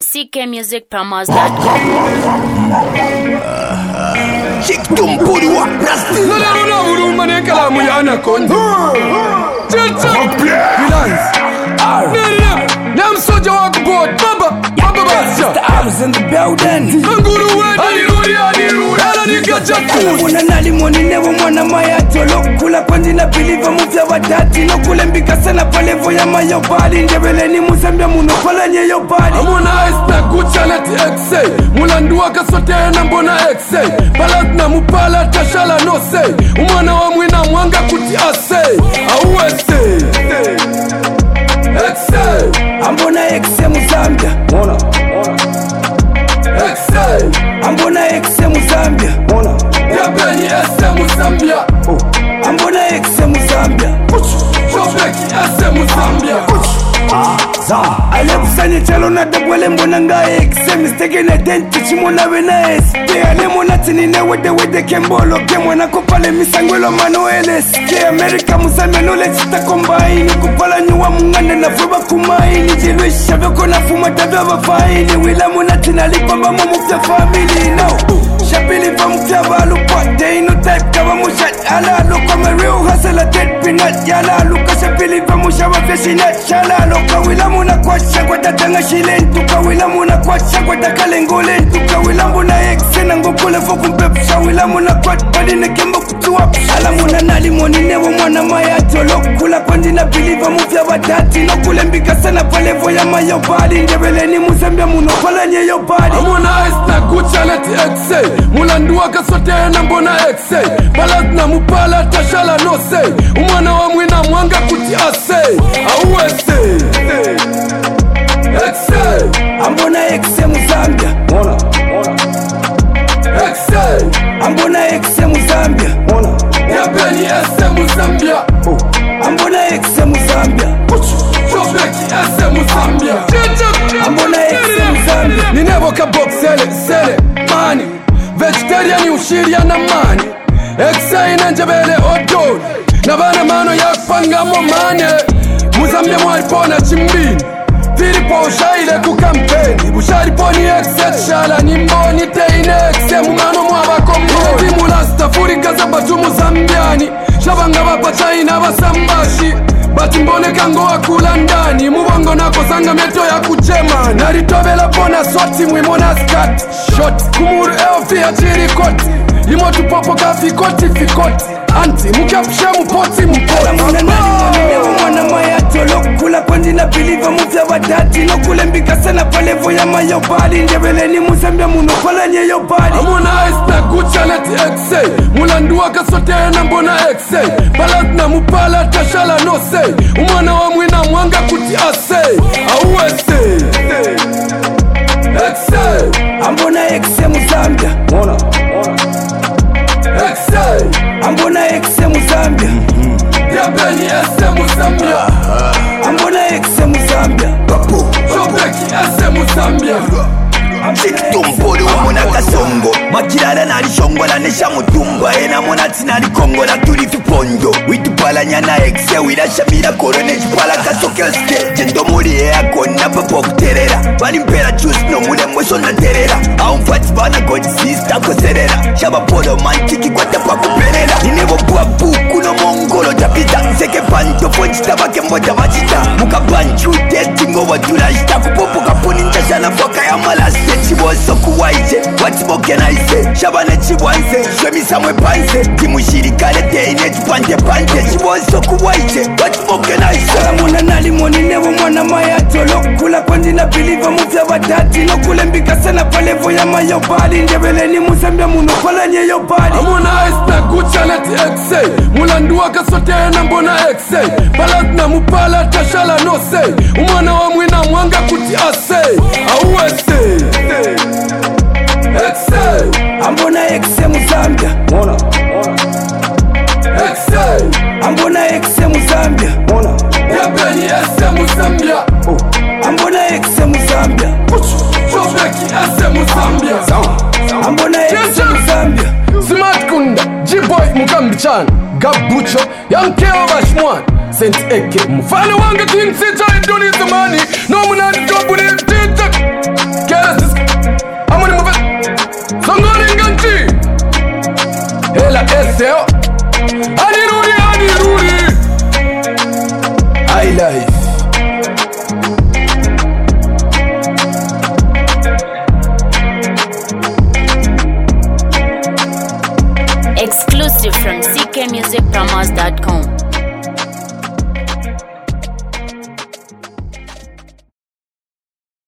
ckmusicpromos.com. I was in the building. Muna nali mwoni nevo mwana mayatolo kula kwandi na biliva muvya wadati no kule mbika sana palevo ya mayobali njebele ni muzambia muno kola nye yobali Amuna ice na kucha leti exe Mulandua kasote na mbona exe Balat na mupala tashala no say Umwana wa mwina mwanga kuti ase Awese Exe Ambona exe muzambia Exe Ambona exe muzambia Yabeni ese muzambia Ambona exe muzambia Chobeki ese muzambia Alepusanye chalo na dabwele mbona nga exe Mistake na denti chimona wena eske Alemona tinine wede kembolo Kemwana kupale misangwelo manueles Ke Amerika muzambia nule chita kombaini Kupala nyuwa mungane na fuba kumaini Jiluisha vyoko na fuma tabia wafaini Wila muna tinalipa mama mufya family no Shapili pa mufya balu They ain't no type kava mushat Ala look I'm a real hustler dead peanut Yala look shapili pa musha wafyashinat Shala loka wila muna kwacha kwa tatanga shilentu Kawila muna kwacha kwa takalengolentu Kawila muna exe na ngokule foku mpepsha Wila muna kwacha padi na kembo kutuwa Shala muna nali mwoni nevo mwana mayatolo Kula kwandi na biliva mufya wadati No kule mbika sana palevo ya mayobali Njebele ni muzambia muno kola nye yobali Amuna ice na kucha leti exe Mulandua kasote na mbona exe Balat na mupala tashala no say Umwana wa mwina mwanga kuti ase Awese Exe Ambona exe muzambia Exe Ambona exe muzambia Yabeni ese muzambia Ambona exe muzambia Chobeki ese muzambia Ambona exe muzambia Ninebo ka box sele mani Vegetarian ushiria na mani Exe inanjebele odoni Nabana mano ya kupangamo mane Muzambia mwaipona chimbini Filipo ushaile kukampeni Bushari poni exe shala nimboni teine exe Mumano mwabako mboni Timu lasta furika za batu muzambiani Shabanga bapa chaina basambashi Bati mbone kango wakula ndani Mubongo nako sanga meto ya kuchema Naritobela bona soti mwimona skati Shot kumuru eofia chirikoti Imotu popo ka fikoti Anti mukapshe mupoti Muna nali mwoni nevo mwana mayatolo Kula kwandi na biliva muvya wadati No kule mbika sana palevo ya mayobali Njebele ni muzambia muno kola nye yobali Amuna ice na kucha leti exe Mulandua kasote na mbona exe Balat na mupala tashala no say Umwana wa mwina mwanga kuti ase Awese Exe Ambona exe muzambia Exe Ambona exe muzambia Yabeni ese muzambia Ambona exe muzambia Chobeki ese muzambia Chikitumpuri wamona kasongo Makirala nali shongola nesha mutumba Ena mona tinali kongola tuli fipondo Witupala nyana exe wila shamira korone Jipala kasokelske Jendo muri eako napa pokuterera Bali mpera juice no mule mweso na terera Aumfati bana god sister koserera Shaba polo mantiki kwa tapa kuperera Ninevo buabu kuno mongolo tapita Seke panto fonchi tabake mbota machita Muka banchu testingo wadula Jita kupopo kapuni njashana foka ya malasi Chiboso kuwaise, watiboke na ise Shabana chiwanse, shwemi samwe panse Timushirikale teine tupante Chiboso kuwaise, watiboke na ise Muna nali mwoni nevo mwana mayatolo Kula kwandi na biliva muvya wadati No kule mbika sana palevo ya mayobali Njebele ni muzambia muno kola nye yobali Amuna ice na kucha leti exe Mulandua kasote na mbona exe Balat na mupala tashala no say Umwana wa mwina mwanga kuti ase Awese Exe Ambona exe muzambia Exe Ambona exe muzambia Yabeni ese muzambia Ambona exe muzambia Chobeki ese muzambia Ambona exe muzambia Smart kunda G-boy mukambichana Gabucho Yankeo bashmwan Saint Eke mfano wange King Sita idoni zamani No munani jobu ni tita Anirudi, anirudi. High life. Exclusive from ckmusicpromos.com.